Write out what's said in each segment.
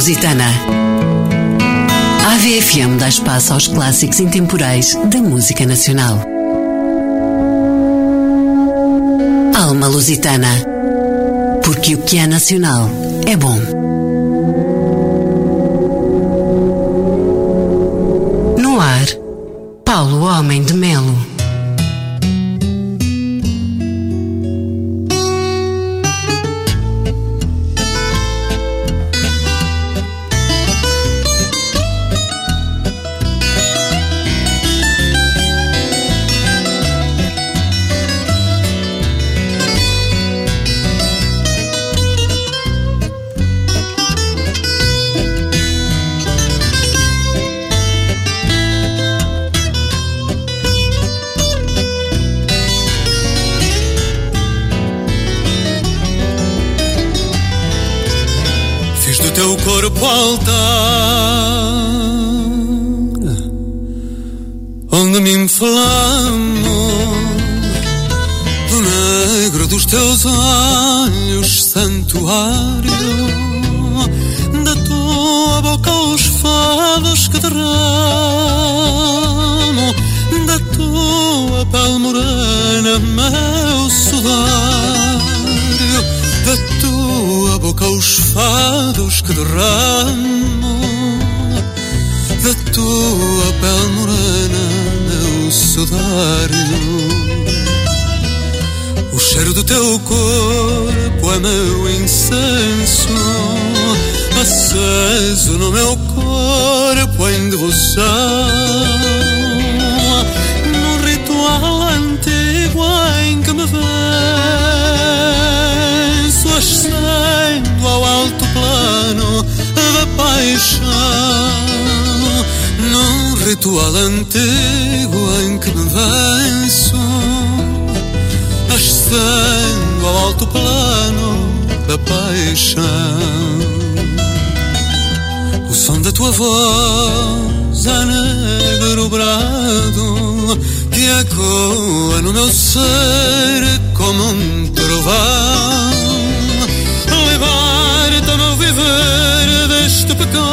Lusitana. A AVFM dá espaço aos clássicos intemporais da música nacional. Alma Lusitana. Porque o que é nacional é bom. No ar, Paulo Homem de Melo. Teu corpo altar, onde me inflamo, do negro dos teus olhos, santuário, da tua boca os fados que derramo, da tua pele morena, meu sudário, da tua boca os fados que derramo, da tua pele morena, meu sudário. O cheiro do teu corpo é meu incenso, aceso no meu corpo em devoção, num ritual antigo em que me venço, ascendo ao alto plano da paixão, num ritual antigo em que me venço, ascendo ao alto plano da paixão. O som da tua voz é negro brado que ecoa no meu ser como um trovão. Liberta-me ao viver deste pecado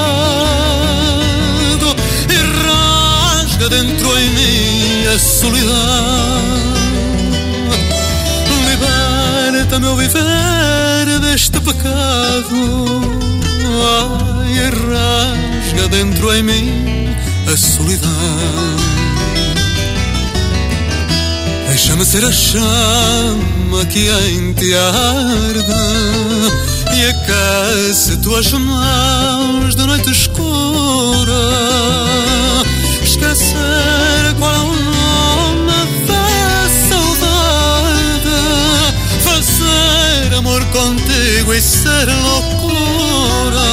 e rasga dentro em mim a solidão. Liberta-me ao viver deste pecado, ai, e rasga dentro em mim a solidão. Deixa-me ser a chama que em ti arde e aquece tuas mãos de noite escura. Esquecer qual é o nome da saudade, fazer amor contigo e ser loucura.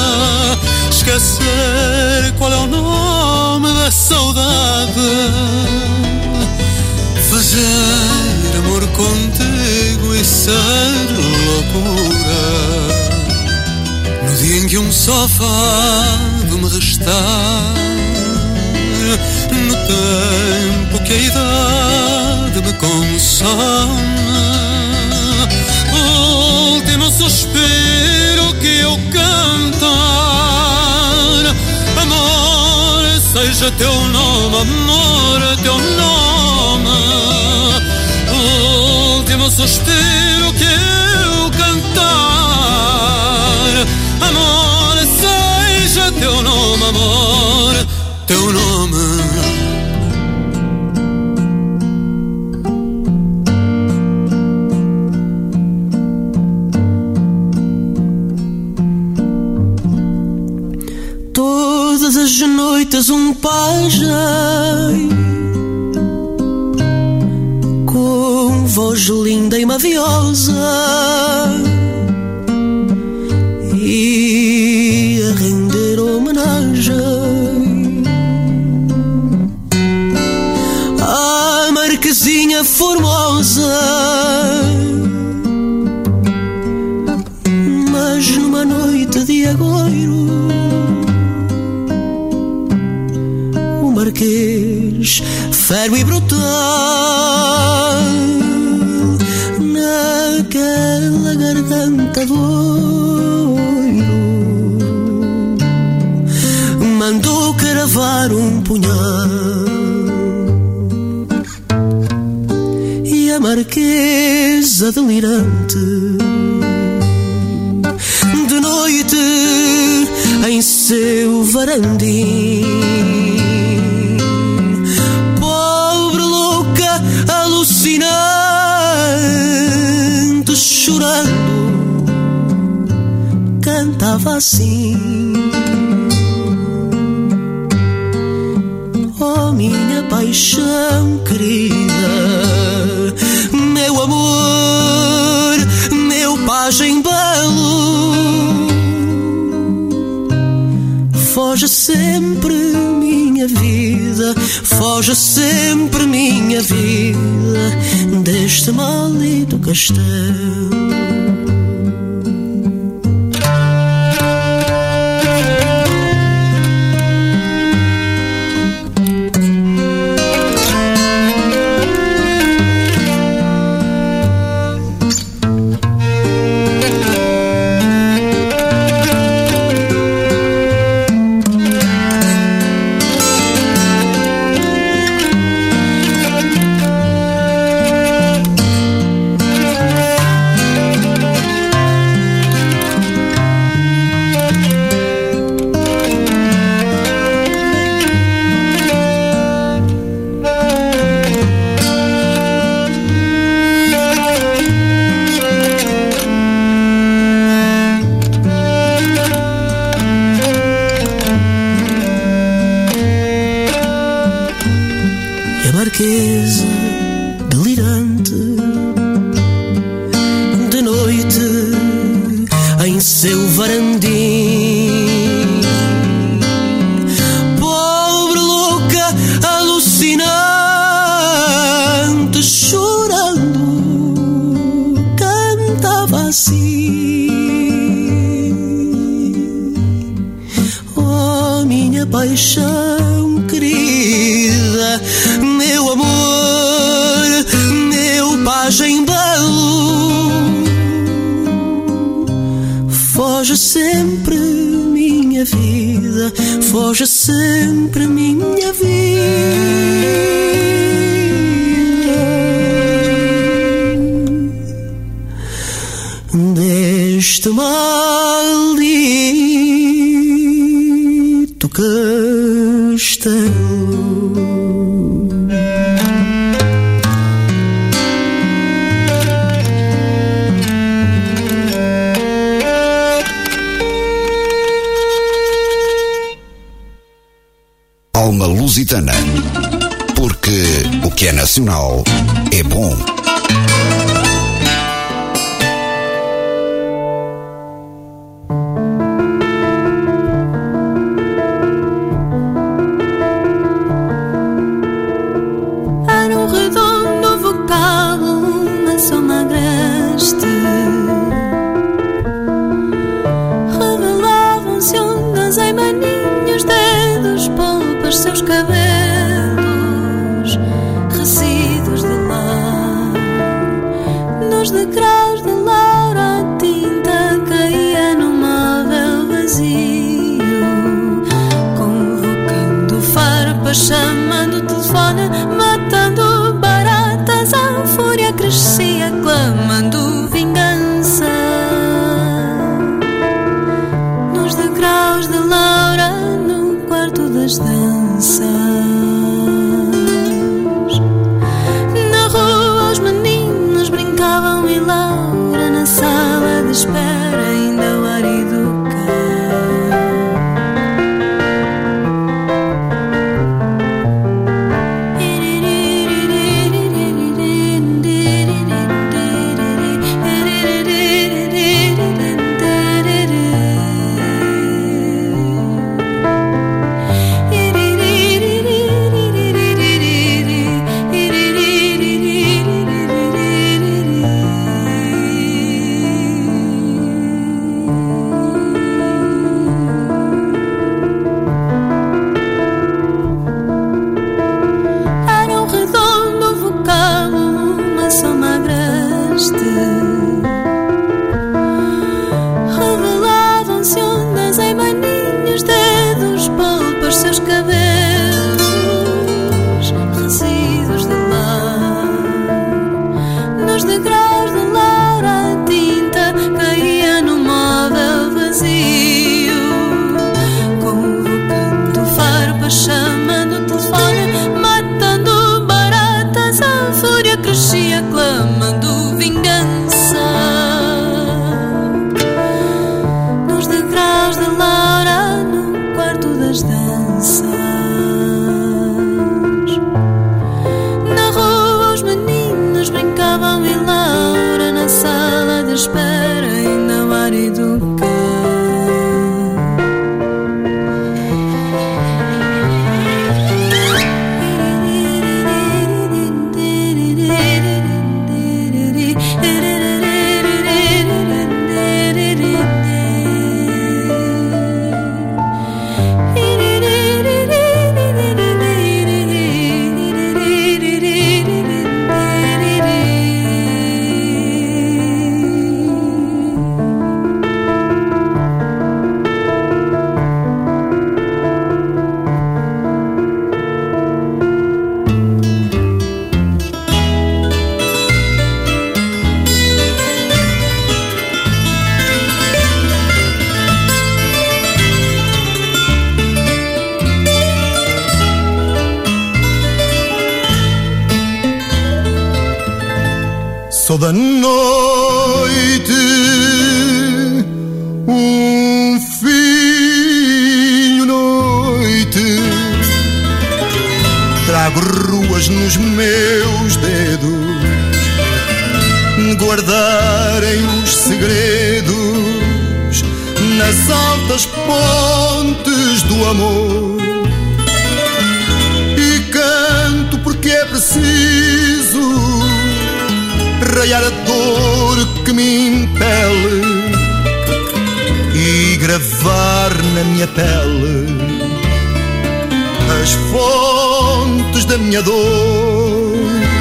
Esquecer qual é o nome da saudade, fazer amor contigo e ser loucura. No dia em que um só fado me restar, no tempo que a idade me consome, o último suspiro que eu cantar, amor, seja teu nome, amor, teu nome. O último suspiro que eu cantar, amor, seja teu nome, amor, teu nome. Todas as noites um pajem com voz linda e maviosa e a render homenagem à Marquesinha Formosa, mas numa noite de agouro o Marquês fero e brutal naquela garganta do ouro punhal e a marquesa delirante de noite em seu varandim. Pobre louca alucinante, chorando, cantava assim: oh minha paixão querida, meu amor, meu pajem belo, foge sempre minha vida, foge sempre minha vida deste maldito castelo. Paixão querida, meu amor, meu pajem belo, foge sempre minha vida, foge sempre minha vida deste maldito castelo. Alma lusitana, porque o que é nacional é bom. Seus cabelos, resíduos de lá. educar. Sou da noite um filho noite, trago ruas nos meus dedos, guardarem os segredos nas altas pontes do amor, e canto porque é preciso raiar a dor que me impele e gravar na minha pele as fontes da minha dor.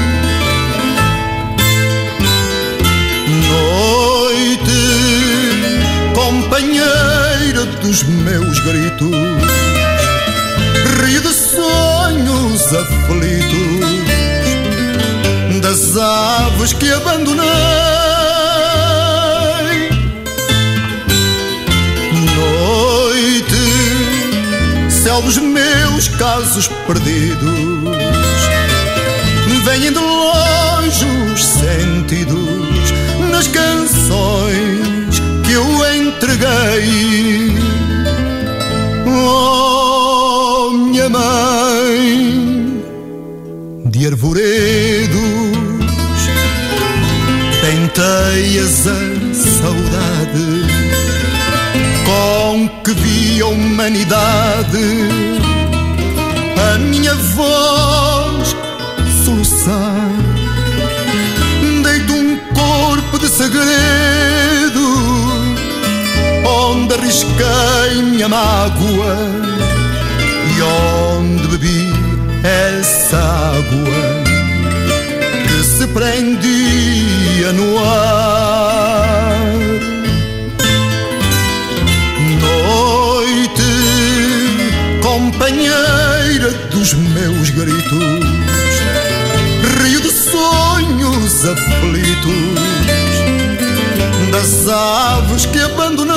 Noite, companheira dos meus gritos, rio de sonhos aflitos, das aves que abandonei. Noite, céu dos meus casos perdidos, vêm de longe os sentidos nas canções que eu entreguei. Oh, minha mãe de arvoredos, penteias a saudade com que vi a humanidade, a minha voz soluçar. Deito um corpo de segredo onde arrisquei minha mágoa e onde bebi essa água que se prendia no ar. Noite, companheira dos meus gritos, rio de sonhos aflitos, das aves que abandonei.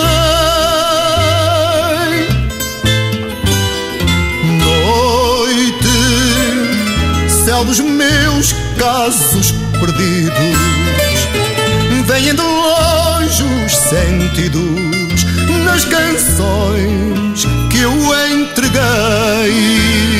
Noite, céu dos meus casos perdidos, vêm de longe os sentidos nas canções que eu entreguei.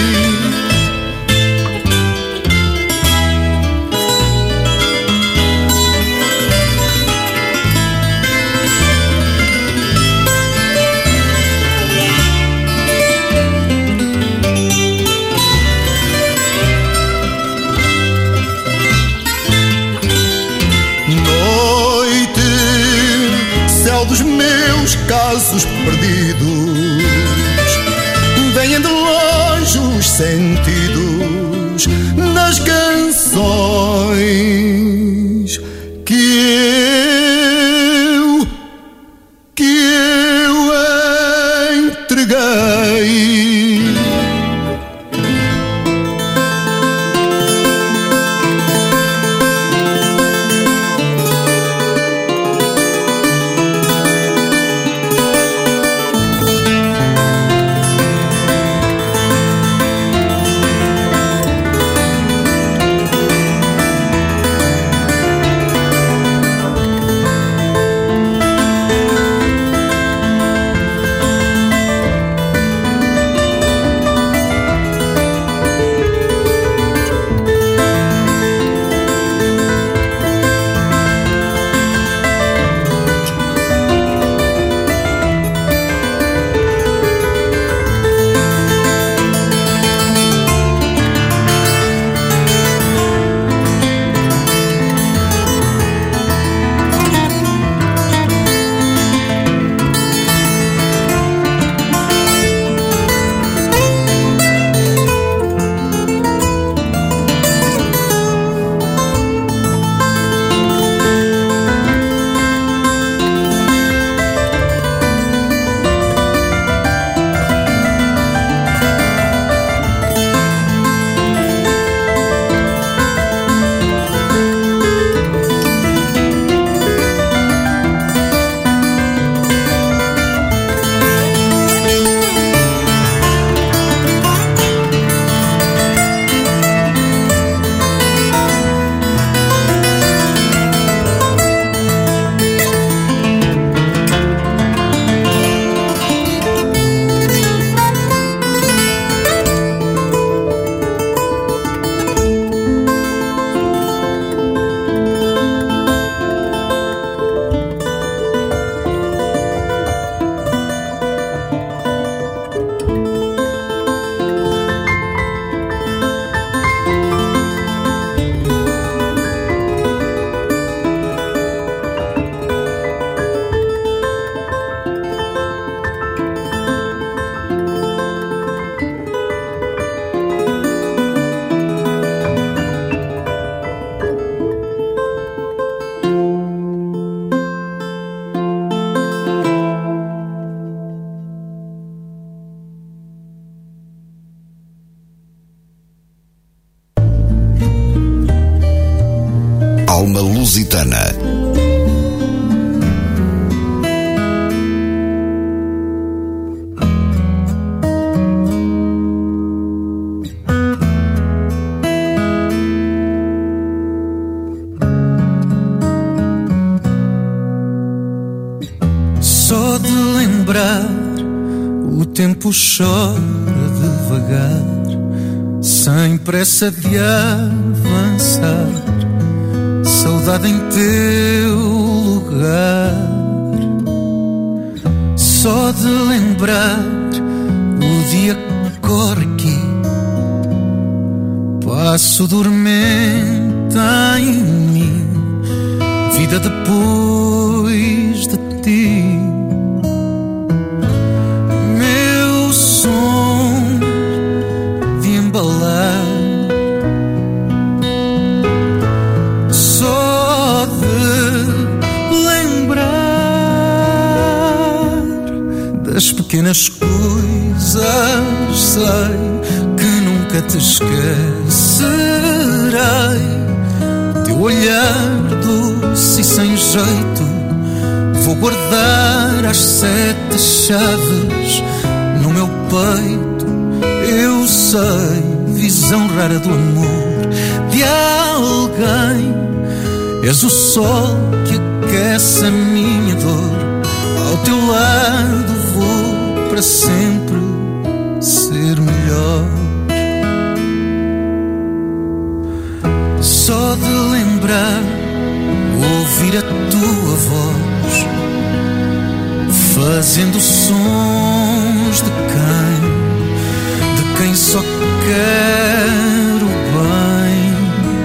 Dos meus casos perdidos, vêm de longe os sentidos nas canções que eu entreguei. Lusitana. Só de lembrar, o tempo chora devagar, sem pressa de avançar. Saudade em teu lugar. Só de lembrar, o dia corre aqui, passo dormente em mim, vida depois de ti. Meu som de embalar, só de lembrar das pequenas coisas, sei que nunca te esquecerei. Teu olhar doce e sem jeito, vou guardar as 7 chaves no meu peito. Eu sei, visão rara do amor de alguém. És o sol que aquece a minha dor. Ao teu lado vou para sempre ser melhor. Só de lembrar, ouvir a tua voz, fazendo sons de quem só quer o bem.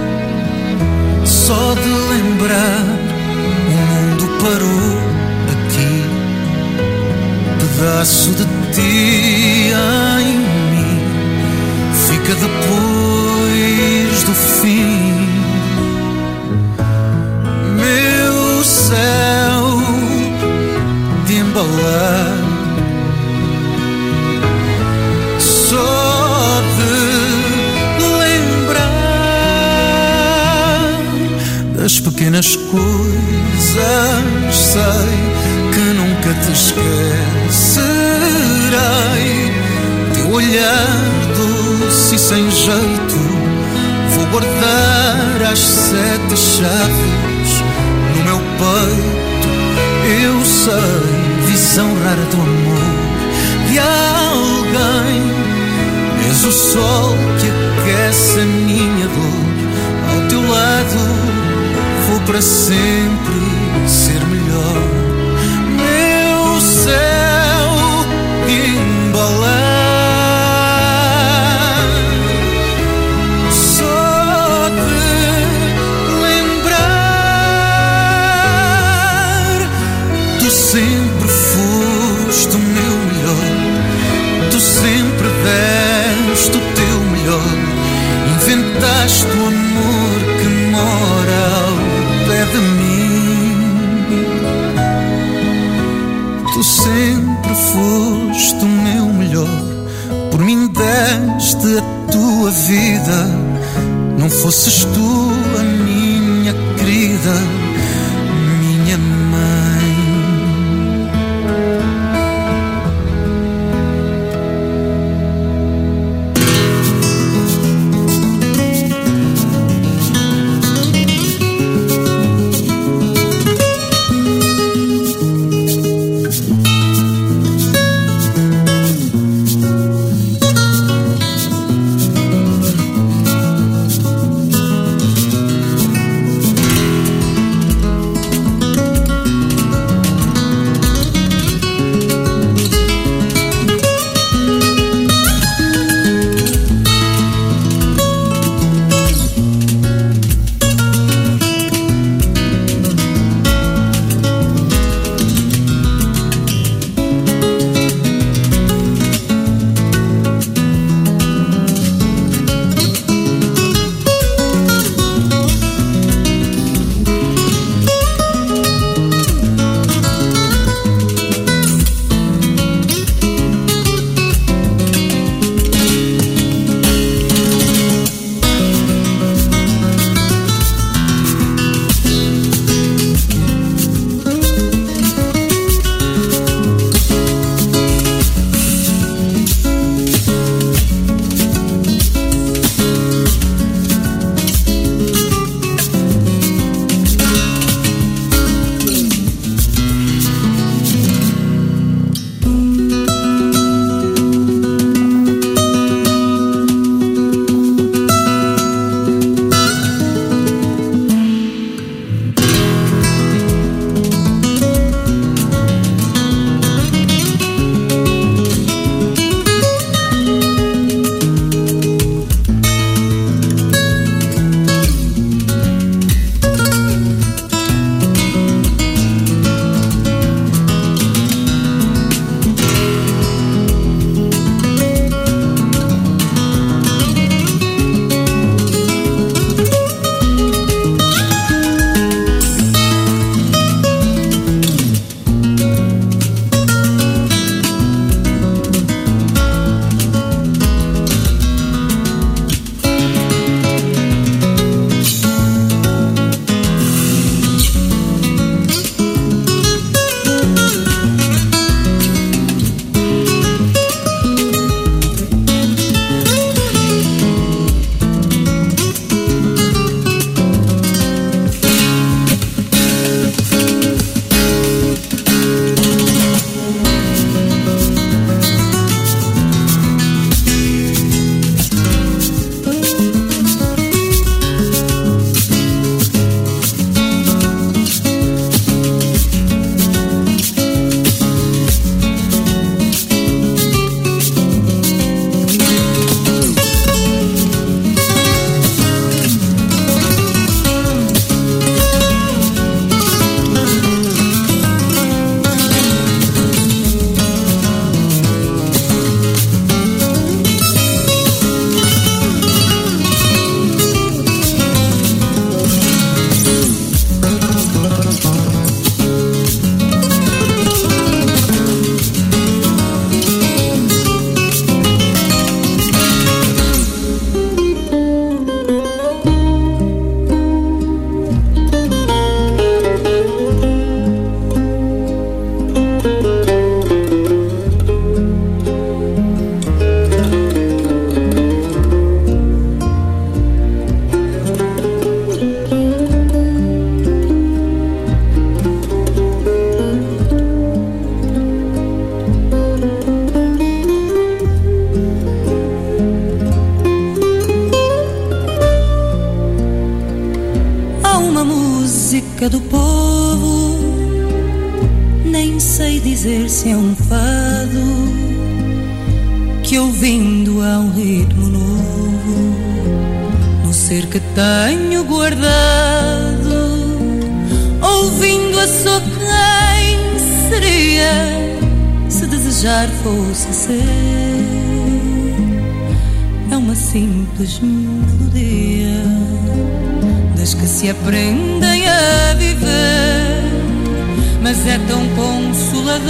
Só de lembrar, o mundo parou aqui, pedaço de ti em mim, fica depois do fim. Meu céu de embalar, só de lembrar das pequenas coisas, sei que nunca te esquecerei. Teu olhar doce e sem jeito, vou guardar as 7 chaves no meu peito. Eu sei, visão rara do amor de alguém. És o sol que aquece a minha dor. Ao teu lado vou para sempre ser melhor. Meu céu de embalar, só de lembrar. Tu sempre foste o meu melhor, tu sempre deste o teu melhor. Inventaste o amor que mora ao pé de mim. Tu sempre foste o meu melhor, por mim deste a tua vida. Não fosses tu a minha querida, minha mãe. música do povo, nem sei dizer se é um fado, que ouvindo há um ritmo novo, no ser que tenho guardado, ouvindo a só quem seria, se desejar fosse ser. É uma simples melodia das que se aprendem a viver, mas é tão consoladora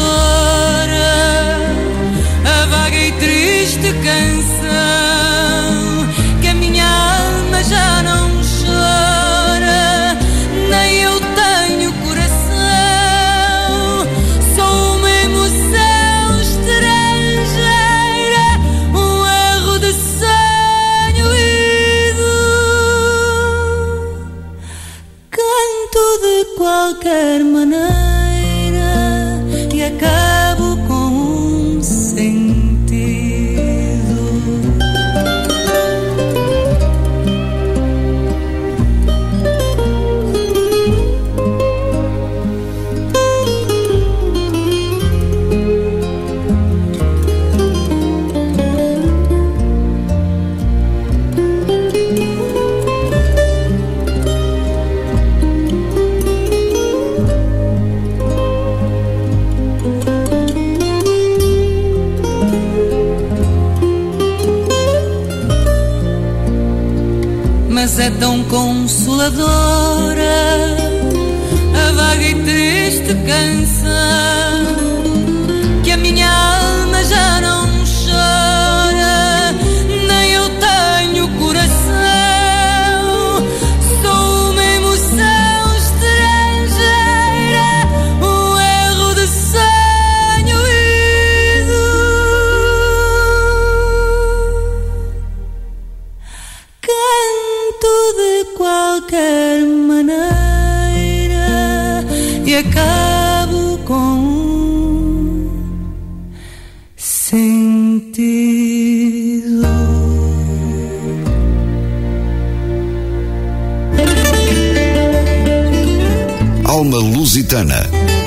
a vaga e triste canção que a minha alma já não chora, nem eu tenho coração. Sou uma emoção estrangeira, um erro de sonho ido. Canto de qualquer maneira e acabo com um sentido. Mas é tão consoladora a vaga e triste canção que a minha alma já não chora, nem eu tenho coração. Sou uma emoção estrangeira, um erro de sonho ido. De qualquer maneira e acabo com um sentido. Alma Lusitana.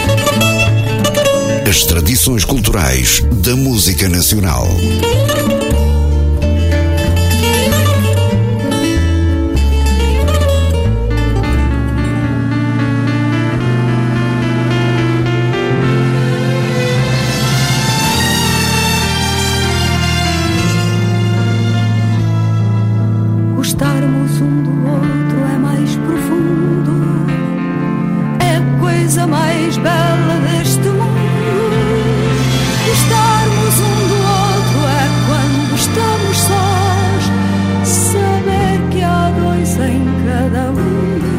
As tradições culturais da música nacional. Gostarmos um do outro é mais profundo, é a coisa mais bela deste mundo. Gostarmos um do outro é quando estamos sós, saber que há dois em cada um de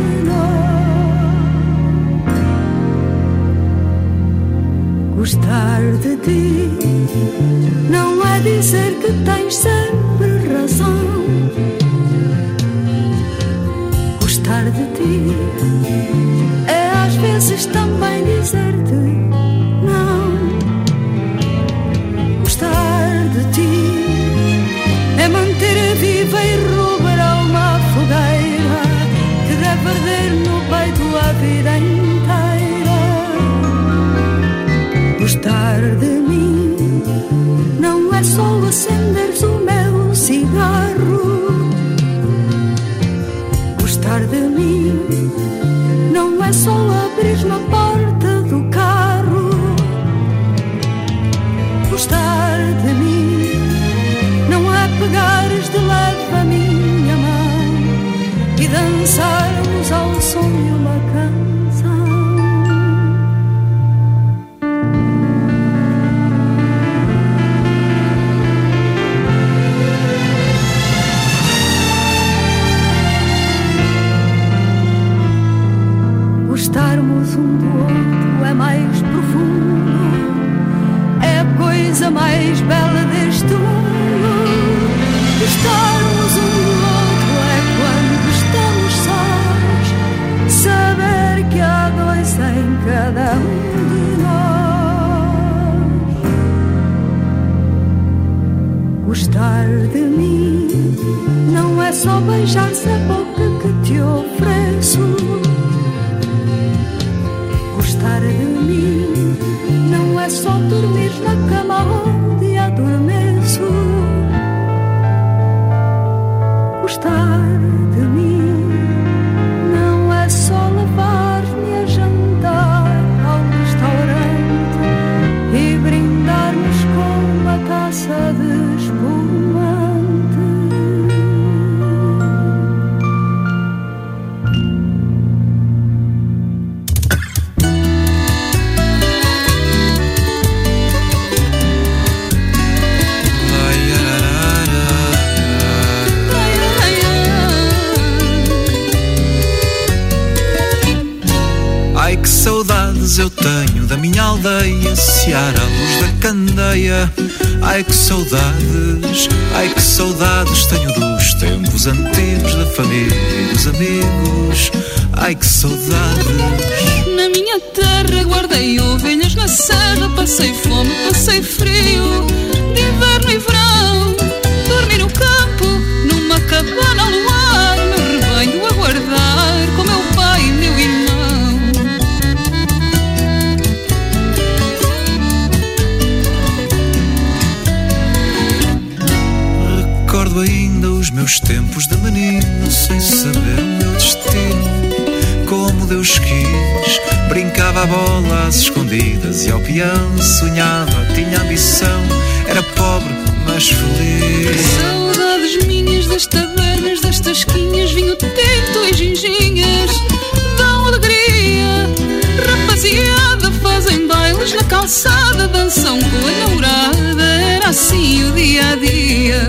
nós. Gostar de ti não é dizer que tens sempre razão. Gostar de ti é às vezes também dizer-te não. Gostar de ti é manter viva e rubra uma fogueira que deve arder no peito a vida inteira. Gostar de mim não é só acenderes o meu cigarro. Gostar de mim não é só abrir na porta do carro. Gostar de mim não é pegares de leve a minha mão e dançarmos ao som de uma canção. Gostarmos um do outro é mais profundo, é a coisa mais bela deste mundo. Gostarmos um do outro é quando estamos sós, saber que há dois em cada um de nós. Gostar de mim não é só beijar-se a boca que te ofereço. só dormir na cama onde adormeço. Gostar de mim não é só levar-me a jantar ao restaurante e brindarmos com uma taça de espumante. Ai que saudades eu tenho da minha aldeia, sear à luz da candeia. Ai que saudades tenho dos tempos antigos, da família e dos amigos. Ai que saudades. Na minha terra guardei ovelhas na serra, passei fome, passei frio, de inverno e verão. Dormi no campo, numa cabana ao luar, meu rebanho a guardar, com meu pai e meu irmão. Recordo ainda os meus tempos de menino, sem saber o meu destino. Como Deus quis, brincava a bola às escondidas e ao peão sonhava, tinha ambição, era pobre mas feliz. Saudades minhas das tabernas, das tasquinhas, vinho tinto e ginginhas dão alegria. Rapaziada fazem bailes na calçada, dançam com a namorada, era assim o dia a dia.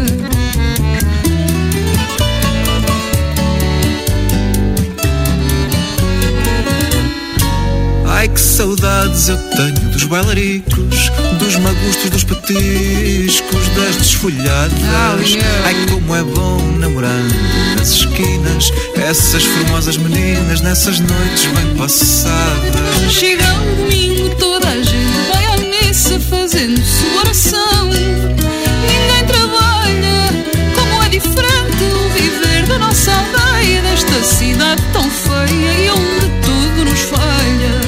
Ai que saudades eu tenho dos bailaricos, dos magustos, dos petiscos, das desfolhadas. Ai como é bom namorando nas esquinas, essas formosas meninas nessas noites bem passadas. Chega o domingo, toda a gente vai à missa fazendo sua oração. Ninguém trabalha, como é diferente o viver da nossa aldeia, desta cidade tão feia e onde tudo nos falha.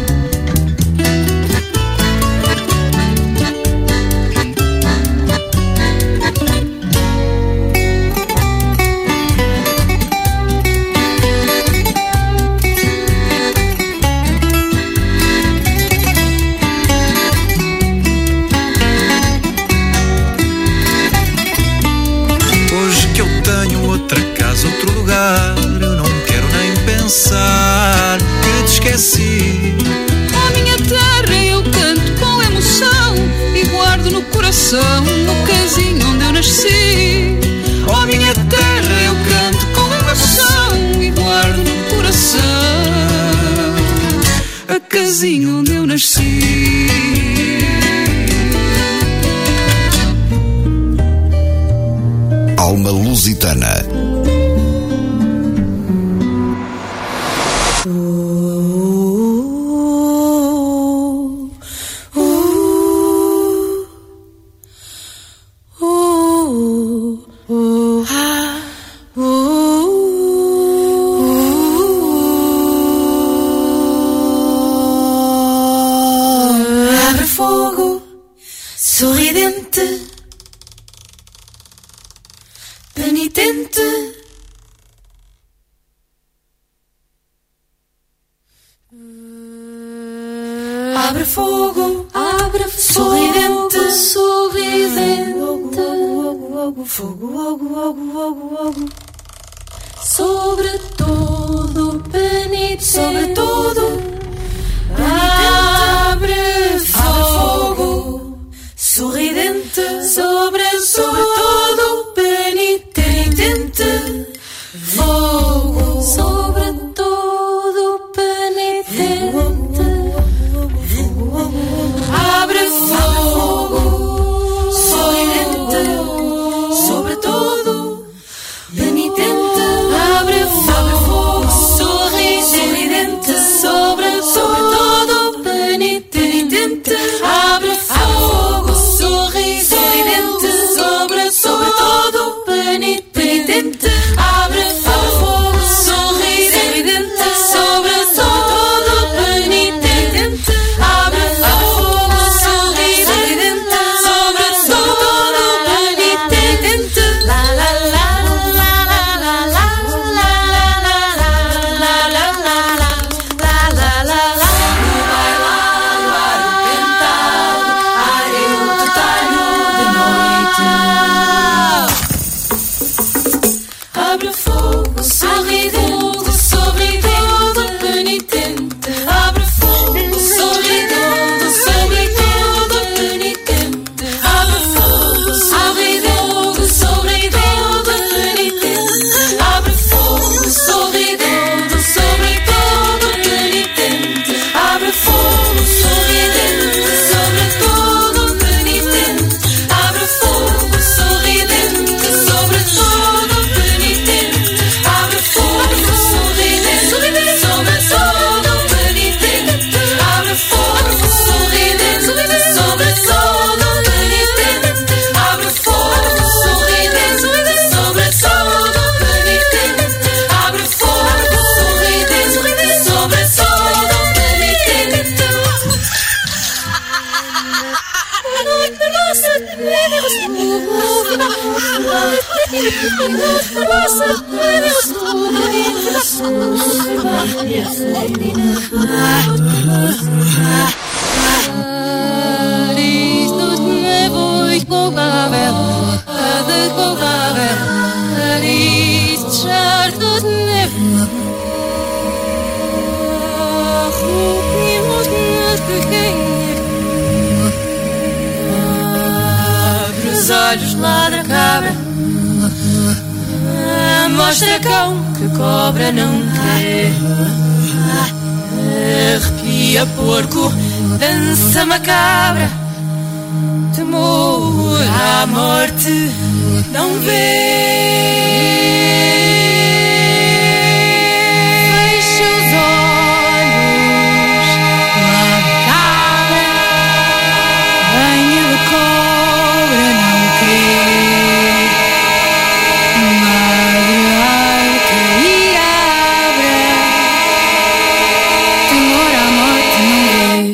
Outro lugar, eu não quero nem pensar que te esqueci. A minha terra eu canto com emoção e guardo no coração o casinho onde eu nasci. Oh minha terra eu canto com emoção e guardo no coração a casinha onde eu nasci. Alma Lusitana. Abre fogo, sorridente, penitente. Abre fogo, sorridente, sorridente. Fogo, sobre todo penitente, sobre todo abre fogo, sorridente, sobre todo penitente, fogo, sobre todo penitente, abre fogo, sorridente, sobre todo penitente, abre fogo, sorridente, sobre todo penitente. Abre os olhos, ladra cabra, mostra cão que cobra não quer. Arrepia porco, dança macabra, temor à morte não vê. Fecha os olhos, ladra cabra, banha de cobra não quer. Madre arca e abra, temor à morte não vê.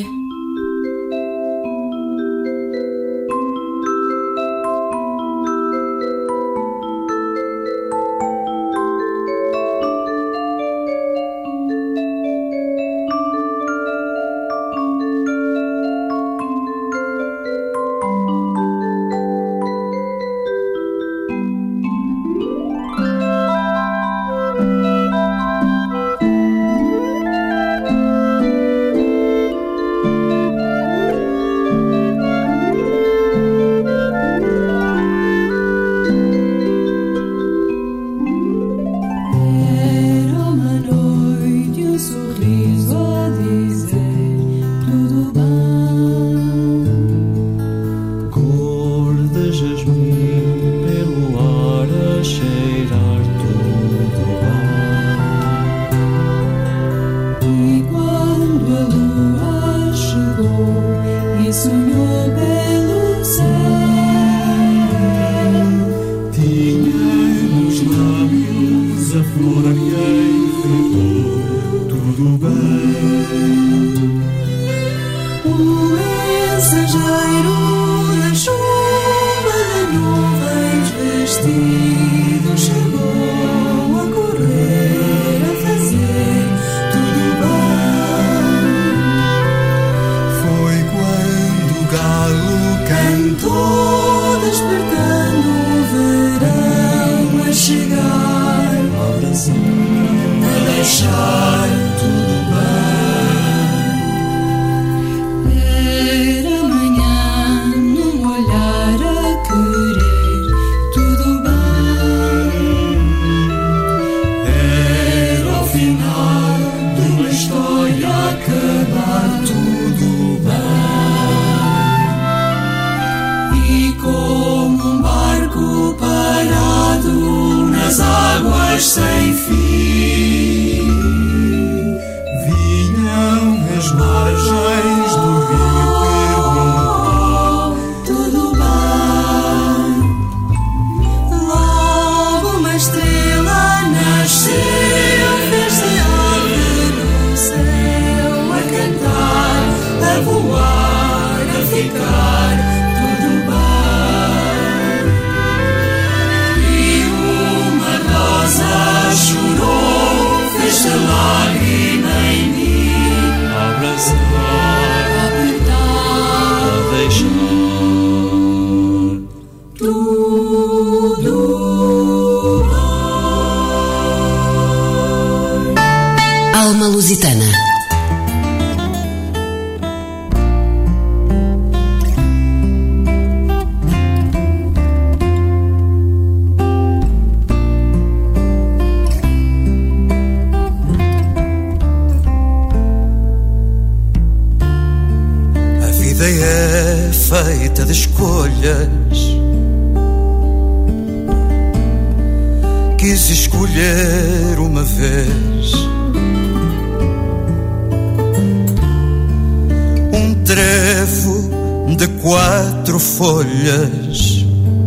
Sem fim, vinham as margens do rio perguntar: tudo bem? Logo uma estrela nasceu, fez-se ave no céu, a cantar, a voar, a ficar. Tudo bem? E uma rosa chorou, fez-se lágrima em mim, a abraçar, a apertar, a deixar. Tudo bem. Alma Lusitana. É feita de escolhas. Quis escolher uma vez um trevo de 4 folhas,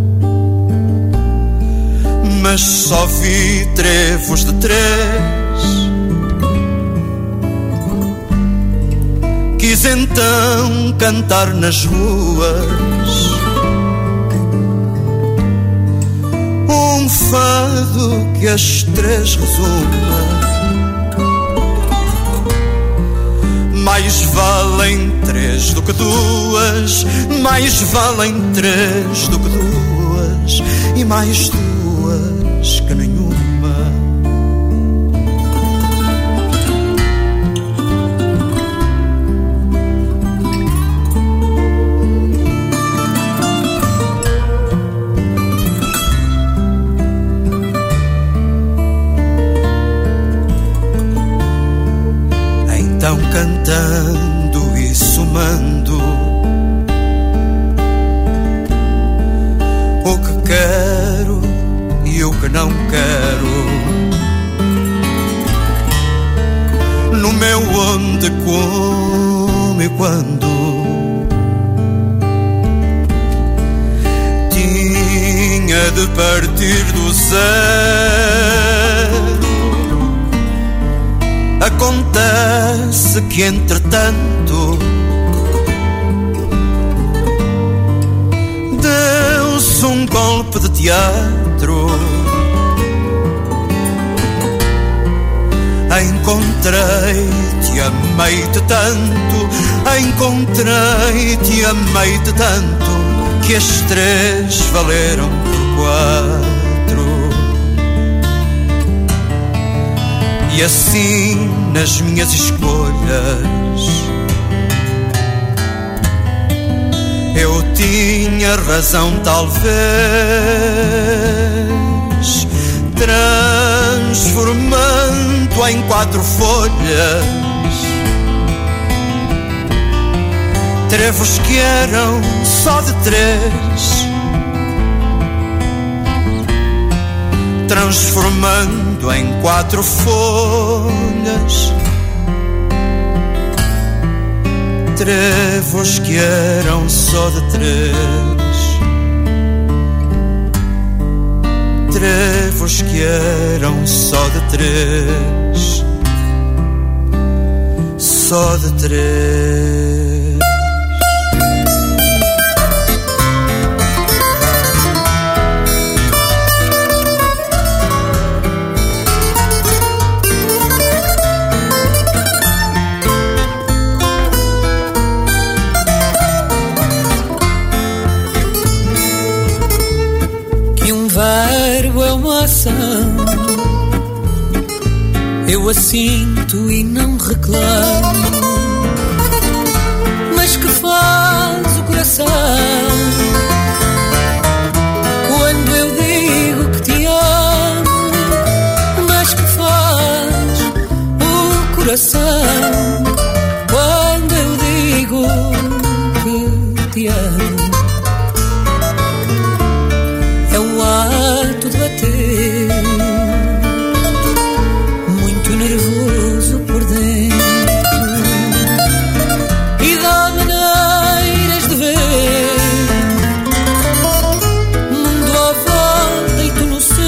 mas só vi trevos de 3. Quis então cantar nas ruas um fado que as três resuma. Mais valem três do que duas, mais valem três do que duas, e mais duas que nenhuma. Então cantando e somando o que quero e o que não quero, no meu onde, como e quando, tinha de partir do zero. Acontece que entretanto deu-se um golpe de teatro. Encontrei-te, amei-te tanto, encontrei-te, amei-te tanto, que as três valeram por quatro. E assim nas minhas escolhas eu tinha razão, talvez, transformando em quatro folhas trevos que eram só de três, transformando em quatro folhas trevos que eram só de três, trevos que eram só de três, só de três. Eu a sinto e não reclamo, mas que faz o coração quando eu digo que te amo? Mas que faz o coração quando eu digo que te amo? É o ato de bater, nervoso por dentro, e dá maneiras de ver mundo à volta e tu no centro,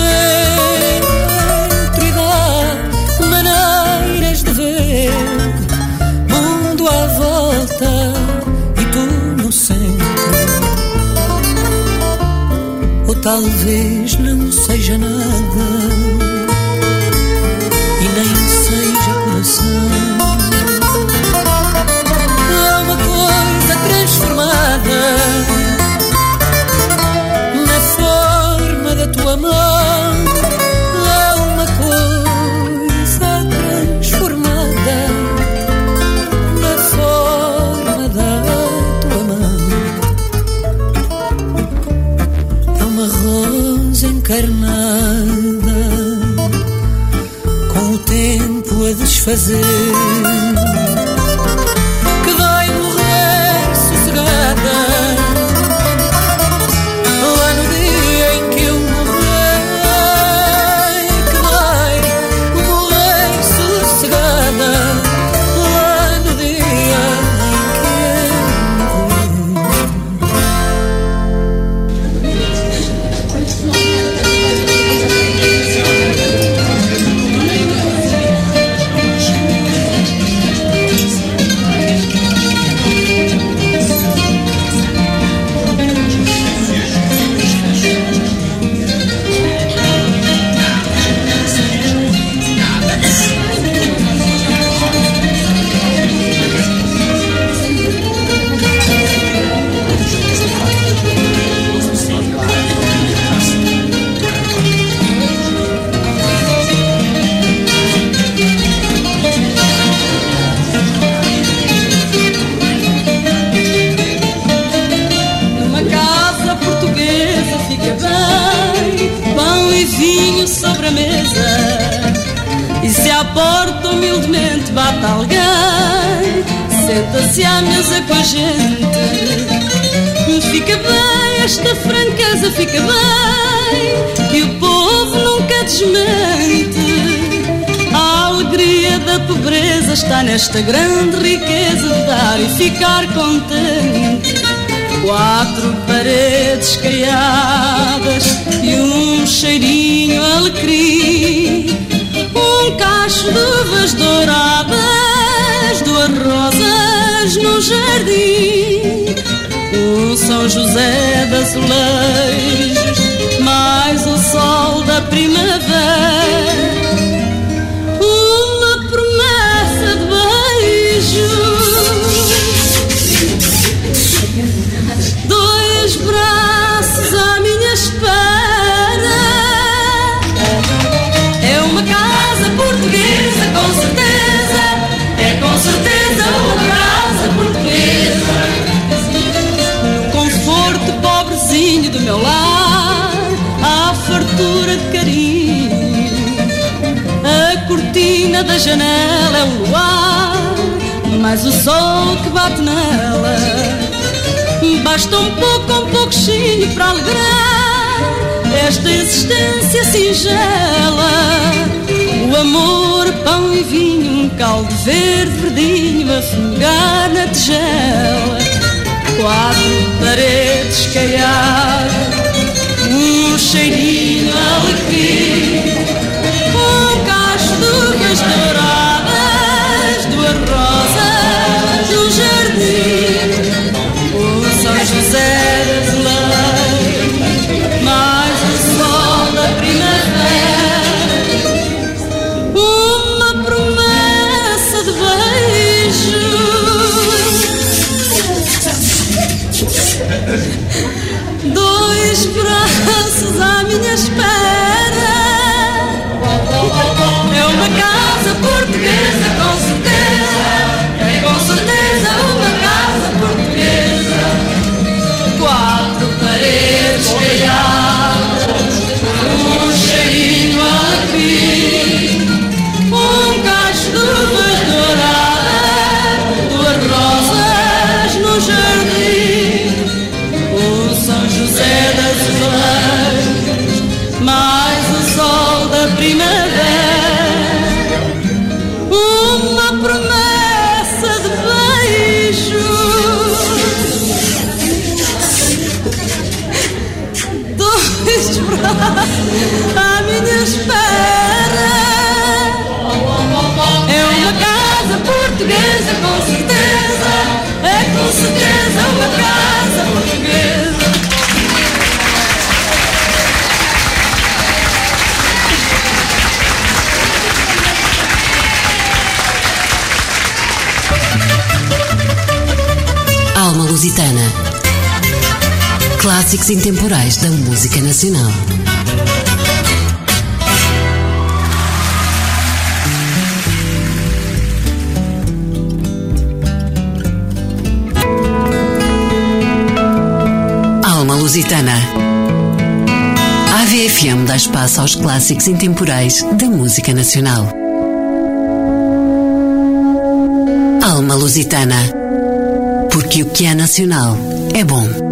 e dá maneiras de ver mundo à volta e tu no centro. Ou talvez não seja nada e nem seja coração. Há uma coisa transformada na forma da tua mão. Há uma coisa transformada na forma da tua mão. É uma rosa encarnada com o tempo a desfazer, que vai morrer sossegada lá no dia em que eu morrer, que vai morrer sossegada lá no dia em que eu morrer. falta alguém, senta-se à mesa com a gente. Fica bem, esta franqueza fica bem, e o povo nunca desmente. A alegria da pobreza está nesta grande riqueza de dar e ficar contente. 4 paredes caiadas e um cheirinho alecrim, um cacho de uvas douradas, 2 rosas no jardim, um São José de azulejos, mais o sol da primavera, uma promessa de beijos, 2 braços à minha espera. É uma casa portuguesa, com certeza, é com certeza uma casa portuguesa. No conforto pobrezinho do meu lar, há fartura de carinho. A cortina da janela é um luar, mas o sol que bate nela basta um pouquinho para alegrar esta existência singela. O amor, pão e vinho, um caldo verde verdinho a fumegar na tigela. 4 paredes caiadas, um cheirinho alecrim, um cacho de uvas douradas, 2 rosas no jardim, um São José de azulejos, mais o sol da primavera, uma promessa de beijos, 2 braços à minha espera. É uma casa portuguesa, com certeza, é com certeza uma casa portuguesa. 4 paredes caiadas, um cheirinho alecrim, um cacho de uvas douradas, 2 rosas no jardim, um São José de azulejos, mais o sol da primavera, uma promessa de beijos, 2 braços à minha espera. É uma casa portuguesa, com certeza, é com certeza uma casa portuguesa. Alma Lusitana. Clássicos intemporais da música nacional. Alma Lusitana. A AVFM dá espaço aos clássicos intemporais da música nacional. Alma Lusitana. Porque o que é nacional é bom.